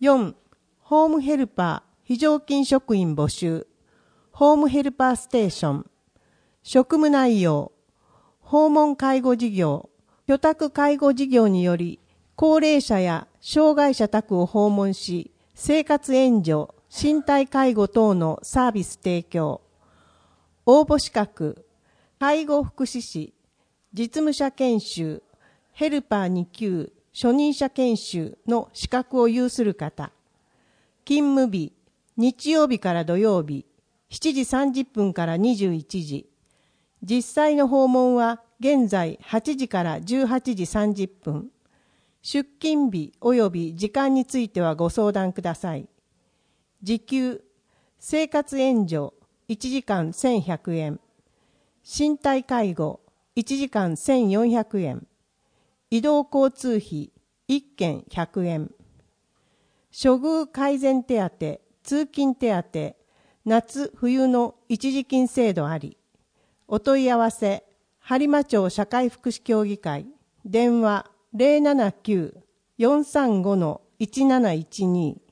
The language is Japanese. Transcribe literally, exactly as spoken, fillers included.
よん、ホームヘルパー、非常勤職員募集。ホームヘルパーステーション。職務内容。訪問介護事業、居宅介護事業により、高齢者や障害者宅を訪問し、生活援助、身体介護等のサービス提供。応募資格、介護福祉士、実務者研修、ヘルパーに級、初任者研修の資格を有する方。勤務日、日曜日から土曜日、しちじさんじゅっぷんからにじゅういちじ。実際の訪問は現在はちじからじゅうはちじさんじゅっぷん。出勤日及び時間についてはご相談ください。時給、生活援助いちじかんせんひゃくえん。身体介護いちじかんせんよんひゃくえん。移動交通費いっけんひゃくえん。処遇改善手当、通勤手当、夏冬の一時金制度あり。お問い合わせ、播磨町社会福祉協議会、電話 ゼロななきゅう よんさんご いちなないちに